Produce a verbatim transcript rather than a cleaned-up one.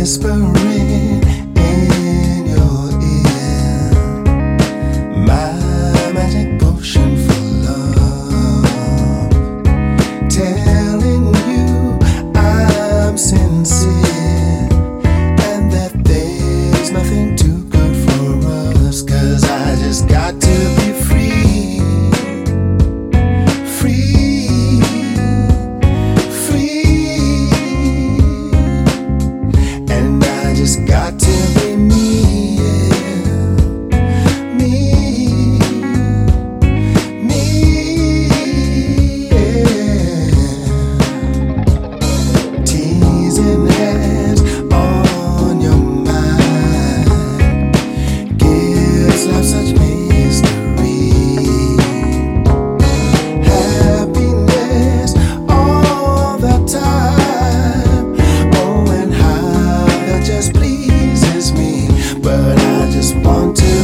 whispering in your ear, my magic potion for love, telling you I'm sincere and that there's nothing too good for us, 'cause I just got to be free, free, free, and I just got to be me, yeah. Me, me, yeah. Teasing heads on your mind gives life such mystery. Happiness all the time. Oh, and how that just pleases me. But I just want to